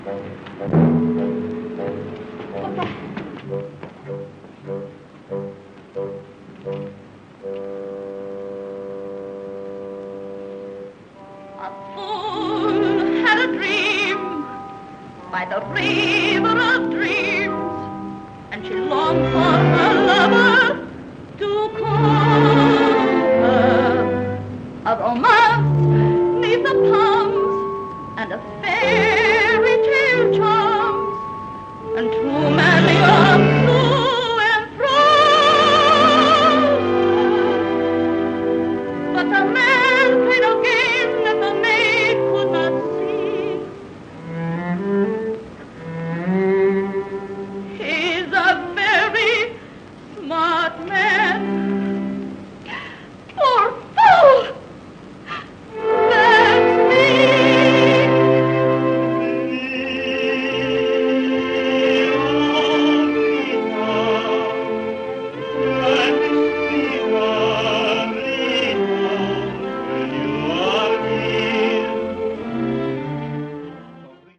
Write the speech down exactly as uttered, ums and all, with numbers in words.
By the river of dreams, and she longed for her lover to call her. A romance neath the palms and a fair